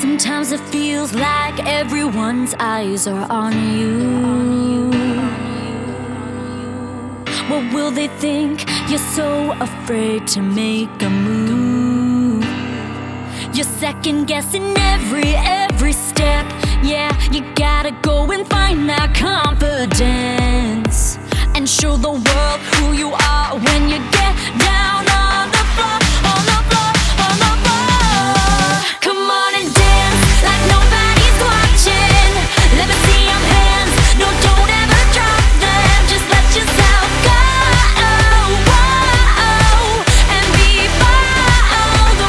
Sometimes it feels like everyone's eyes are on you. What will they think? You're so afraid to make a move. You're second guessing every step. Yeah, you gotta go and find that confidence and show the world who you are when you get down on the floor, on the floor, on the floor. Come on and dance like nobody's watching. Let me see your hands. No, don't ever drop them. Just let yourself go. And be bold.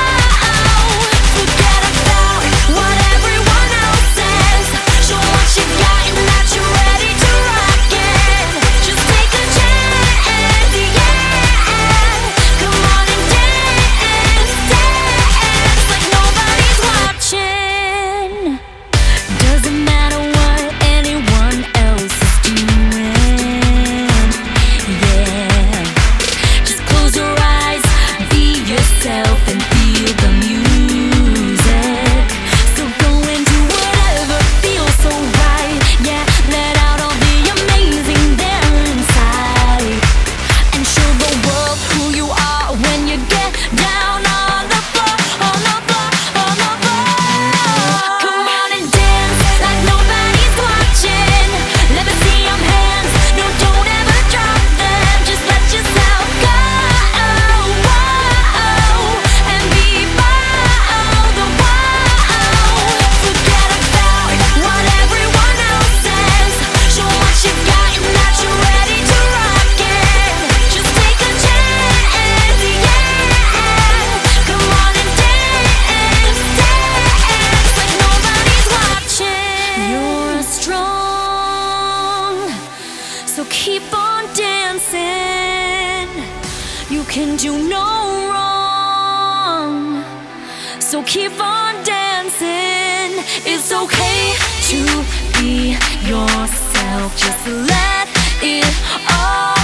Forget about what everyone else says. Show what you got and that you're ready to rock it. Just take a chance, yeah. Come on and dance, dance like nobody's watching. Doesn't matter what anyone else is doing, yeah. Just close your eyes, be yourself and feel the music. So go and do whatever feels so right, yeah. Let out all the amazing there inside and show the world who you are when you get down on the floor, on the floor, on the floor. Come on and dance like nobody's watching. Let me see your hands. No, don't ever drop them. Just let yourself go. And be bold. Forget about what everyone else says. Show what you got and that you're ready to rock it. Just take a chance, yeah. Come on and dance, dance like nobody's watching. You're strong, so keep on dancing. You can do no wrong, so keep on dancing. It's okay to be yourself, just let it all